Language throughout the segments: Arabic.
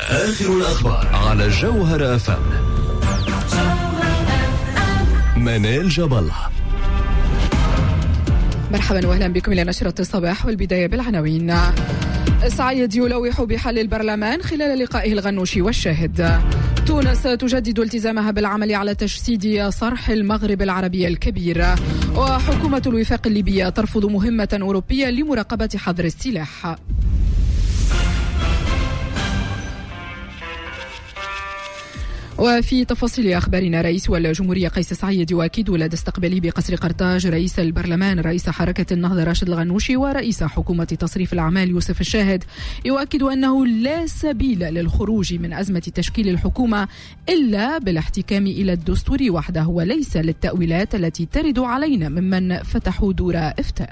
آخر الأخبار على جوهر FM. منال جبل. مرحبا واهلا بكم الى نشرة الصباح، والبداية بالعناوين. سعيد يلوح بحل البرلمان خلال لقائه الغنوشي والشاهد. تونس تجدد التزامها بالعمل على تجسيد صرح المغرب العربي الكبير. وحكومة الوفاق الليبية ترفض مهمة أوروبية لمراقبة حظر السلاح. وفي تفاصيل أخبارنا، رئيس الجمهورية قيس سعيد يؤكد لدى استقباله بقصر قرطاج رئيس البرلمان رئيس حركة النهضة راشد الغنوشي ورئيس حكومة تصريف الأعمال يوسف الشاهد، يؤكد أنه لا سبيل للخروج من أزمة تشكيل الحكومة إلا بالاحتكام إلى الدستور وحده، وليس للتأويلات التي ترد علينا ممن فتحوا دور إفتاء.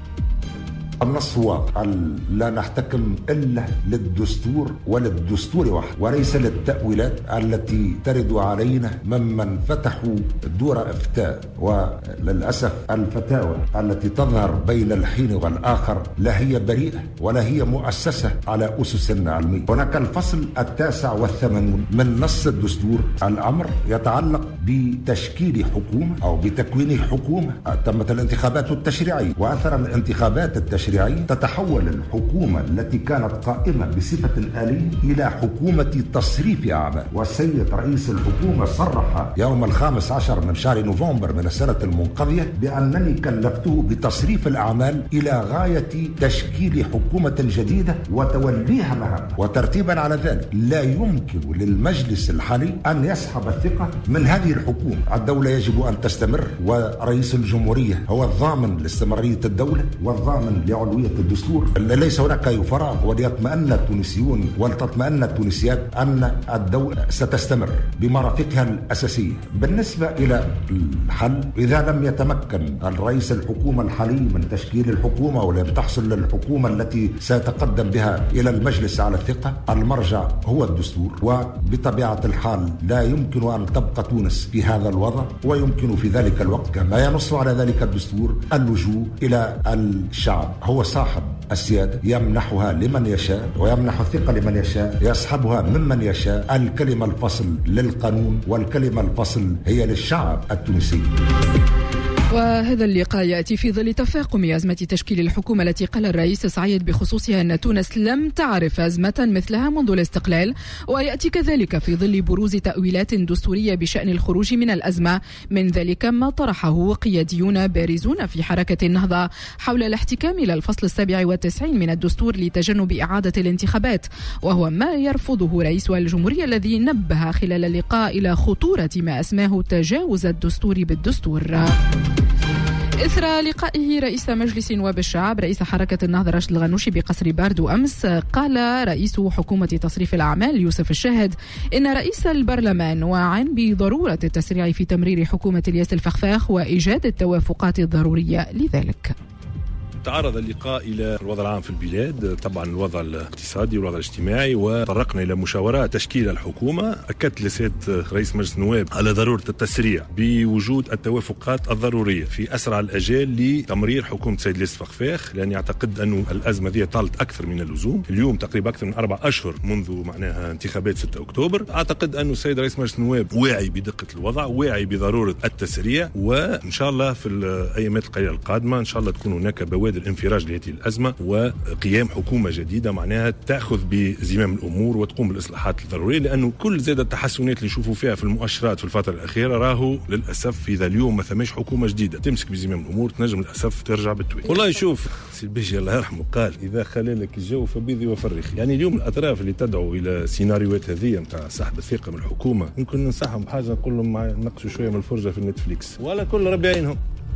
النص واضح، لا نحتكم إلا للدستور وللدستور وحده، وليس للتأويلات التي ترد علينا ممن فتحوا دور إفتاء. وللأسف الفتاوى التي تظهر بين الحين والآخر لا هي بريئة ولا هي مؤسسة على أسس علمية. هناك الفصل 89 من نص الدستور، الأمر يتعلق بتشكيل حكومة أو بتكوين حكومة. تمت الانتخابات التشريعية، وأثر الانتخابات التشريعية تتحول الحكومة التي كانت قائمة بصفة آلية إلى حكومة تصريف أعمال. والسيد رئيس الحكومة صرح يوم 15 من شهر نوفمبر من السنة المنقضية بأنني كلفته بتصريف الأعمال إلى غاية تشكيل حكومة جديدة وتوليها مهام. وترتيبا على ذلك لا يمكن للمجلس الحالي أن يسحب الثقة من هذه الحكومة. الدولة يجب أن تستمر، ورئيس الجمهورية هو الضامن لاستمرارية الدولة والضامن لعلوية الدستور. ليس هناك أي فراغ، وليطمئن التونسيون ولتطمئن التونسيات أن الدولة ستستمر بمرافقها الأساسية. بالنسبة إلى الحل، إذا لم يتمكن الرئيس الحكومة الحالي من تشكيل الحكومة ولم تحصل للحكومة التي سيتقدم بها إلى المجلس على الثقة، المرجع هو الدستور. وبطبيعة الحال لا يمكن أن تبقى تونس في هذا الوضع، ويمكن في ذلك الوقت كما ينص على ذلك الدستور اللجوء إلى الشعب. هو صاحب السيادة، يمنحها لمن يشاء ويمنح الثقة لمن يشاء، يسحبها ممن يشاء. الكلمة الفصل للقانون، والكلمة الفصل هي للشعب التونسي. وهذا اللقاء يأتي في ظل تفاقم أزمة تشكيل الحكومة التي قال الرئيس سعيد بخصوصها أن تونس لم تعرف أزمة مثلها منذ الاستقلال، ويأتي كذلك في ظل بروز تأويلات دستورية بشأن الخروج من الأزمة، من ذلك ما طرحه قياديون بارزون في حركة النهضة حول الاحتكام إلى الفصل 97 من الدستور لتجنب إعادة الانتخابات، وهو ما يرفضه رئيس الجمهورية الذي نبه خلال اللقاء إلى خطورة ما أسماه تجاوز الدستور بالدستور. إثر لقائه رئيس مجلس نواب الشعب رئيس حركة النهضة راشد الغنوشي بقصر باردو أمس، قال رئيس حكومة تصريف الأعمال يوسف الشاهد إن رئيس البرلمان واع بضرورة التسريع في تمرير حكومة الياس الفخفاخ وإيجاد التوافقات الضرورية لذلك. تعرض اللقاء إلى الوضع العام في البلاد، طبعا الوضع الاقتصادي والوضع الاجتماعي، وطرقنا إلى مشاورات تشكيل الحكومة. أكدت لسيادة رئيس مجلس النواب على ضرورة التسريع بوجود التوافقات الضرورية في أسرع الأجال لتمرير حكومة السيد الياس الفخفاخ، لأن يعتقد أن الأزمة دي طالت أكثر من اللزوم. اليوم تقريبا أكثر من 4 أشهر منذ معناها انتخابات 6 أكتوبر. أعتقد أن السيد رئيس مجلس النواب واعي بدقة الوضع، واعي بضرورة التسريع، وإن شاء الله في الأيامات القليلة القادمة إن شاء الله تكون هناك بوادر الانفراج لهذه الأزمة وقيام حكومة جديدة معناها تأخذ بزمام الأمور وتقوم بالإصلاحات الضرورية، لأنه كل زادة التحسنات اللي نشوفوا فيها في المؤشرات في الفترة الأخيرة راهو للأسف إذا اليوم ما ثماش حكومة جديدة تمسك بزمام الأمور تنجم للأسف ترجع بالتوالي. والله شوف سي البيجي الله يرحمه قال إذا خلى لك الجو فبيذي وفرخ. يعني اليوم الأطراف اللي تدعو إلى سيناريوهات هذه متاع سحب الثقة من الحكومة ممكن ننصحهم بحاجة، نقول لهم نقصوا شوية من الفرجة في النتفليكس ولا كل ربي يعينهم.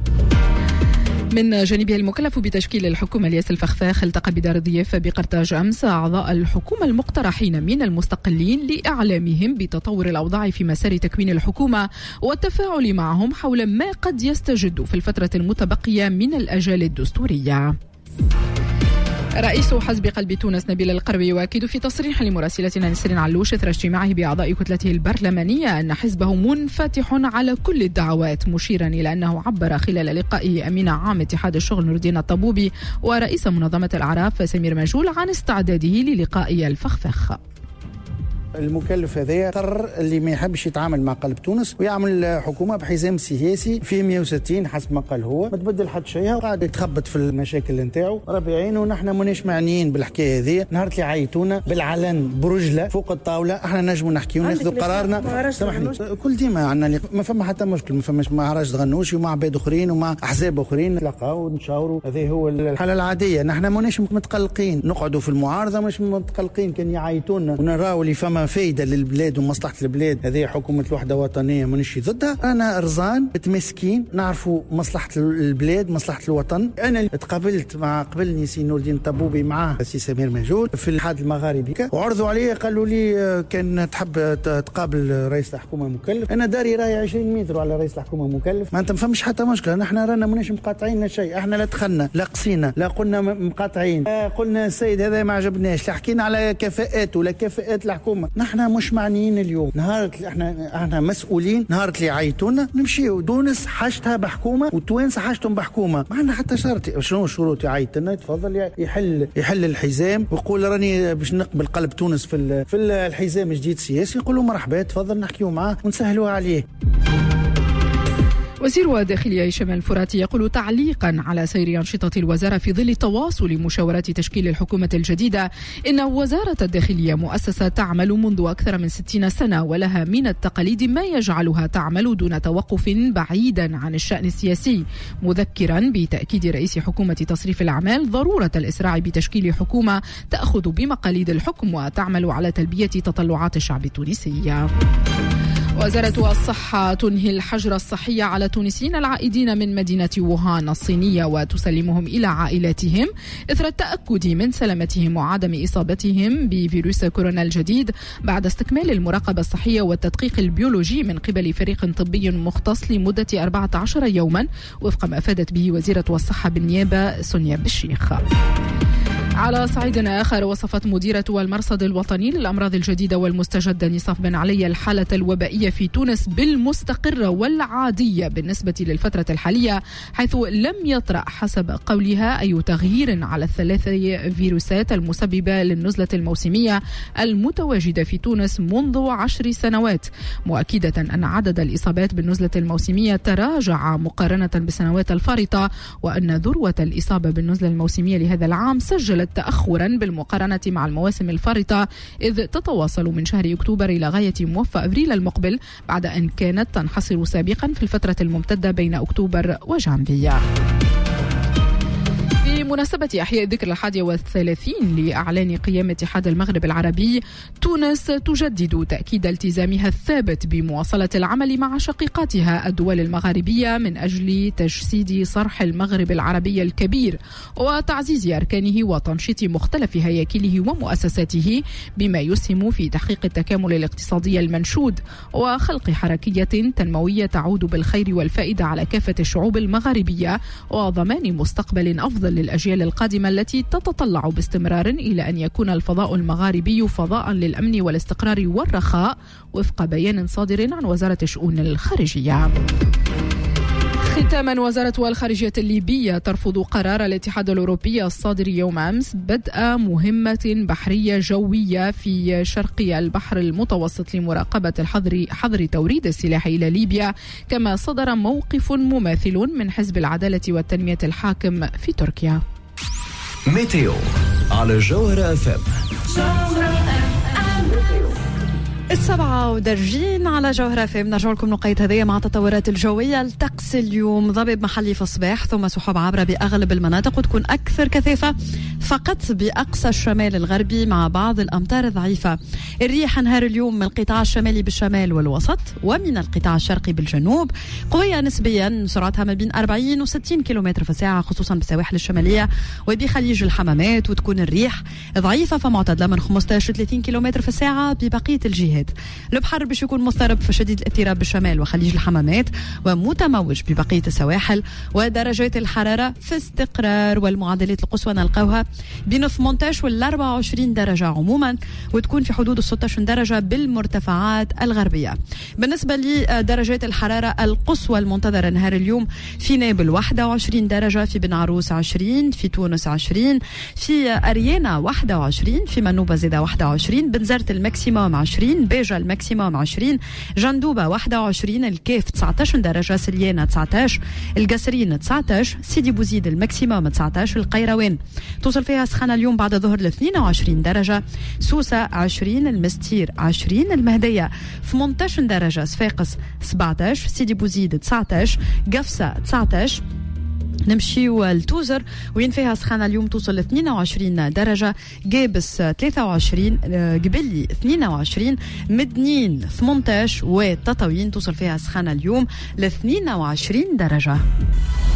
من جانبه المكلف بتشكيل الحكومة الياس الفخفاخ التقى بدار الضيافة بقرطاج أمس أعضاء الحكومة المقترحين من المستقلين لإعلامهم بتطور الأوضاع في مسار تكوين الحكومة والتفاعل معهم حول ما قد يستجد في الفترة المتبقية من الأجال الدستورية. رئيس حزب قلب تونس نبيل القروي يؤكد في تصريح لمراسلتنا نسرين علوش اثر اجتماعه باعضاء كتلته البرلمانيه ان حزبه منفتح على كل الدعوات، مشيرا الى انه عبر خلال لقائه امين عام اتحاد الشغل نور الدين الطبوبي ورئيس منظمه الاعراف سمير مجول عن استعداده للقاء الفخفاخ. المكلف هذا قرر اللي ما يحبش يتعامل مع قلب تونس ويعمل حكومة بحزام سياسي فيه 160 حسب ما قال هو، ما تبدل حد شيء وقاعد يتخبط في المشاكل نتاعو. ربي يعينه ونحن ماناش معنيين بالحكايه هذه. نهار اللي عيطونا بالعلن برجله فوق الطاوله احنا نجموا نحكيو وناخذوا قرارنا. سامحني كل ديما عندنا ما فما حتى مشكل، ما فماش مع راجل غنوشي ومع عباد اخرين ومع احزاب اخرين نتلاقاو ونشاوروا. هذه هو الحاله العاديه. نحن ماناش متقلقين نقعدوا في المعارضه، مش متقلقين كان يعيطونا ونراو اللي فما فايده للبلاد ومصلحه البلاد. هذه حكومه الوحده الوطنيه مانيش ضدها. انا رزان متمسكين نعرفوا مصلحه البلاد مصلحه الوطن. انا تقابلت مع قبلني سي نور الدين طبوبي معاه سي سمير منجول في الاتحاد المغاربي وعرضوا علي قالوا لي كان تحب تقابل رئيس الحكومه مكلف. انا داري راهي 20 متر على رئيس الحكومه مكلف، ما انت ما فهمش حتى مشكله. نحن رانا ماناش مقاطعين شيء، احنا لا دخلنا لا قصينا لا قلنا مقاطعين، قلنا السيد هذا ما عجبناش، لا حكينا على كفاءات ولا كفاءات الحكومه. نحن مش معنيين اليوم. نهار احنا مسؤولين. نهار اللي عيطونا نمشيو. تونس حاجتها بحكومه وتوانسه حاجتهم بحكومه، ما عندنا حتى شرط. شنو الشروط؟ يعيطنا يتفضل يحل الحزام ويقول راني باش نقبل قلب تونس في الحزام الجديد السياسي، يقولوا مرحبا تفضل نحكيو معاه ونسهلوها عليه. وزير الداخلية هشام الفراتي يقول تعليقا على سير أنشطة الوزارة في ظل تواصل مشاورات تشكيل الحكومة الجديدة إن وزارة الداخلية مؤسسة تعمل منذ أكثر من 60 سنة ولها من التقاليد ما يجعلها تعمل دون توقف بعيدا عن الشأن السياسي، مذكرا بتأكيد رئيس حكومة تصريف الأعمال ضرورة الإسراع بتشكيل حكومة تأخذ بمقاليد الحكم وتعمل على تلبية تطلعات الشعب التونسي. وزارة الصحة تنهي الحجر الصحي على التونسيين العائدين من مدينة ووهان الصينية وتسلمهم إلى عائلاتهم إثر التأكد من سلامتهم وعدم إصابتهم بفيروس كورونا الجديد بعد استكمال المراقبة الصحية والتدقيق البيولوجي من قبل فريق طبي مختص لمدة 14 يوما وفق ما أفادت به وزيرة الصحة بالنيابة سونيا بالشيخ. على صعيد آخر وصفت مديرة المرصد الوطني للأمراض الجديدة والمستجدة نصاف بن علي الحالة الوبائية في تونس بالمستقرة والعادية بالنسبة للفترة الحالية، حيث لم يطرأ حسب قولها أي تغيير على الثلاث فيروسات المسببة للنزلة الموسمية المتواجدة في تونس منذ 10 سنوات، مؤكدة أن عدد الإصابات بالنزلة الموسمية تراجع مقارنة بالسنوات الفارطة، وأن ذروة الإصابة بالنزلة الموسمية لهذا العام سجلت تأخرا بالمقارنة مع المواسم الفارطة، إذ تتواصل من شهر أكتوبر إلى غاية موفى أبريل المقبل بعد أن كانت تنحصر سابقا في الفترة الممتدة بين أكتوبر وجانفيا. بمناسبة إحياء الذكرى 31 لإعلان قيام اتحاد المغرب العربي، تونس تجدد تأكيد التزامها الثابت بمواصلة العمل مع شقيقاتها الدول المغاربية من أجل تجسيد صرح المغرب العربي الكبير وتعزيز أركانه وتنشيط مختلف هياكله ومؤسساته بما يسهم في تحقيق التكامل الاقتصادي المنشود وخلق حركية تنموية تعود بالخير والفائدة على كافة الشعوب المغاربية وضمان مستقبل أفضل للأجيال القادمة التي تتطلع باستمرار إلى أن يكون الفضاء المغاربي فضاء للأمن والاستقرار والرخاء وفق بيان صادر عن وزارة الشؤون الخارجية. ختاما، وزارة الخارجية الليبية ترفض قرار الاتحاد الأوروبي الصادر يوم أمس بدء مهمة بحرية جوية في شرق البحر المتوسط لمراقبة حظر توريد السلاح إلى ليبيا، كما صدر موقف مماثل من حزب العدالة والتنمية الحاكم في تركيا. ميتيو على جوهرة FM. 37 على جوهرة FM. نرجع لكم نقيت هذه مع التطورات الجوية. الطقس اليوم ضباب محلي في الصباح ثم سحب عابرة بأغلب المناطق وتكون أكثر كثافة فقط بأقصى الشمال الغربي مع بعض الأمطار الضعيفة. الريح نهار اليوم من القطاع الشمالي بالشمال والوسط ومن القطاع الشرقي بالجنوب قوية نسبيا، سرعتها ما بين 40 و 60 كيلومتر في الساعة خصوصا بالسواحل الشمالية وبخليج الحمامات، وتكون الريح ضعيفة فمعتدلة من 15 و 30 كيلومتر في الساعة ببقية الجهات. البحر باش يكون مضطرب فشديد الاضطراب بالشمال وخليج الحمامات ومتموج ببقية السواحل. ودرجات الحرارة في استقرار، والمعدلات القصوى نلقاوها بين 18 وال 24 درجة عموما، وتكون في حدود 16 درجة بالمرتفعات الغربية. بالنسبة لدرجات الحرارة القصوى المنتظرة نهار اليوم في نابل 21 درجة، في بن عروس 20، في تونس 20، في أريانا 21، في منوبة زيدا 21، بنزرت الماكسيموم 20، بيجا الماكسيموم 20، جندوبة 21، الكيف 19 درجة، سليانة 19، القصرين 19، سيدي بوزيد الماكسيموم 19، القيروان توصل فيها سخانة اليوم بعد الظهر ل 22 درجة، سوسة 20، المستير 20، المهدية 18 درجة، صفاقس 17، سيدي بوزيد 19، قفصة 19. نمشيو لتوزر وين فيها سخانة اليوم توصل ل 22 درجة، قابس 23، قبلي 22، مدنين 18، وتطاوين توصل فيها سخانة اليوم ل 22 درجة.